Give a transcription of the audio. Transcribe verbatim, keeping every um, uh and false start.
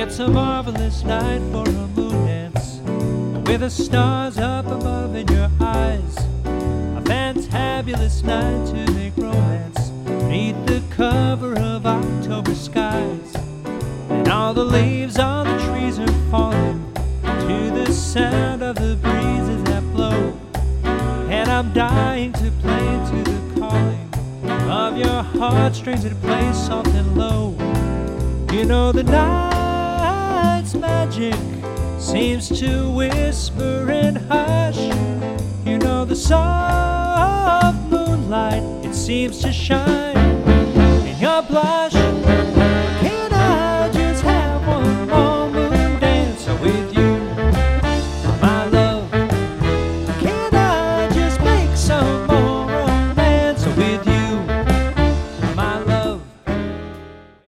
It's a marvelous night for a moon dance, with the stars up above in your eyes. A fantabulous night to make romance beneath the cover of October skies. And all the leaves on the trees are falling to the sound of the breezes that blow. And I'm dying to play to the calling of your heartstrings that play soft and low. You know the night's magic seems to whisper and hush. You know the soft moonlight, it seems to shine in your blush.